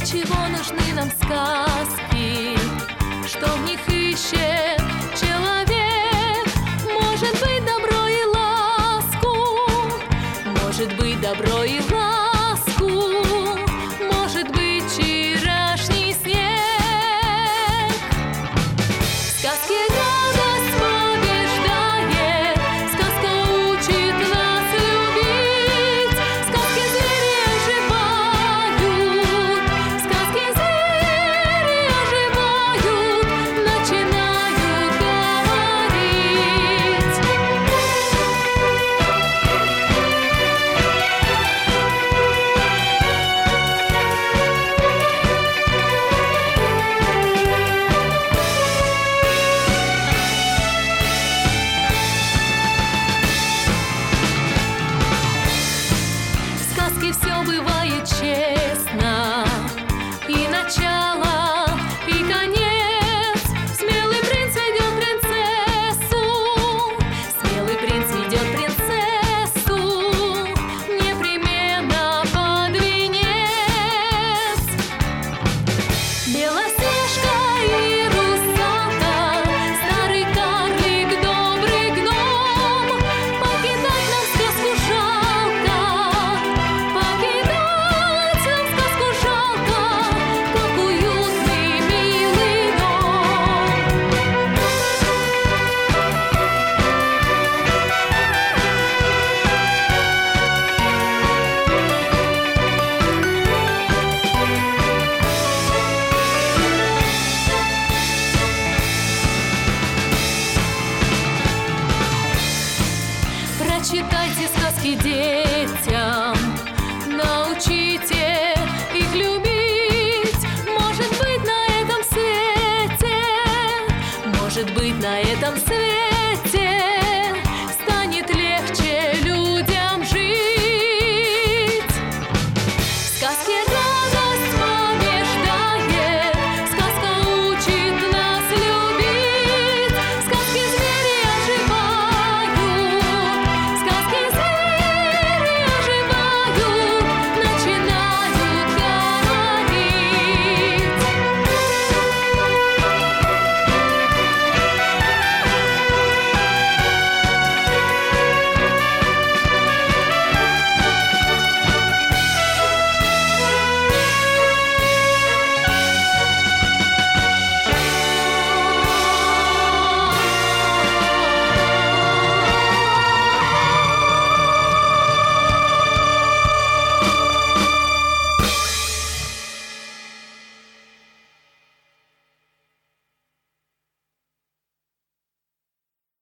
чего нужны нам сказки? Что в них ищет человек? Может быть, добро и ласку, может быть, добро и ласку, может быть, вчерашний снег. Сказки радость побеждает, сказка учит нас любить, сказки звери оживают, сказки звери оживают, начинают говорить. В сказке все бывает честно, и начало, и конец. Смелый принц ведет принцессу, смелый принц ведет принцессу непременно под венец. Белоснежка и русалка, старый карлик, добрый гном. Покидать нам сказку жалко, покидать нам сказку жалко, как уютный милый дом. Прочитайте сказки детям, научите их любить. Может быть, на этом свете, может быть, на этом свете